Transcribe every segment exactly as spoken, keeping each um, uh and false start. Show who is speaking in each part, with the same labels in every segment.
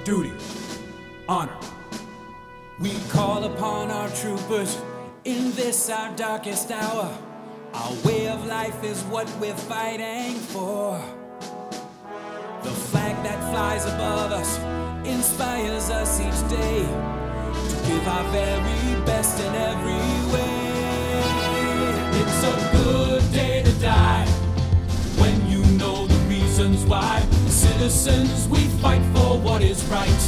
Speaker 1: duty, honor. We call upon our troopers in this our darkest hour. Our way of life is what we're fighting for. The flag that flies above us inspires us each day to give our very best in every way. It's a good day to die when you know the reasons why. Citizens, we fight for what is right.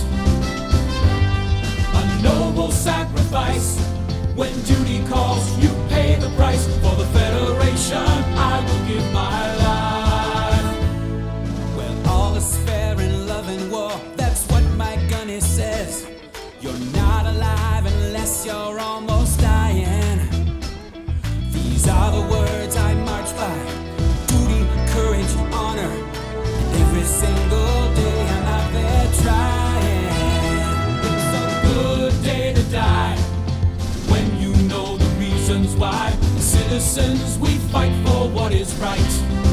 Speaker 1: A noble sacrifice. When duty calls, you pay the price. For the Federation, I will give my life. Well, all is fair in love and war. That's what my gunny says. You're not alive unless you're almost dying. These are the words I march by. Duty, courage, honor. And every single day I'm out there trying. It's a good day to die when you know the reasons why. Citizens, we fight for what is right.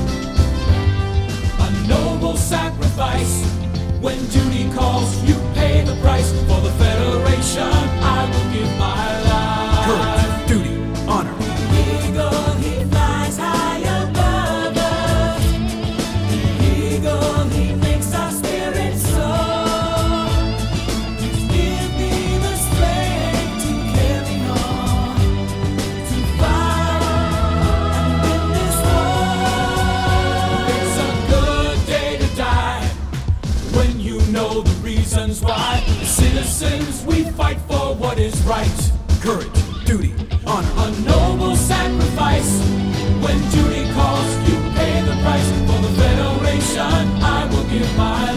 Speaker 1: A noble sacrifice. When duty calls, you pay the price. For the Federation, I will give my life. Courage, duty, honor.
Speaker 2: The eagle, he flies high above us. The eagle, he makes our spirits soar. Give me the strength to carry on, to fight and win this war.
Speaker 1: It's a good day to die when you know the reasons why. Citizens, we fight for what is right. Courage, duty, honor. A noble sacrifice. When duty calls, you pay the price. For the Federation, I will give my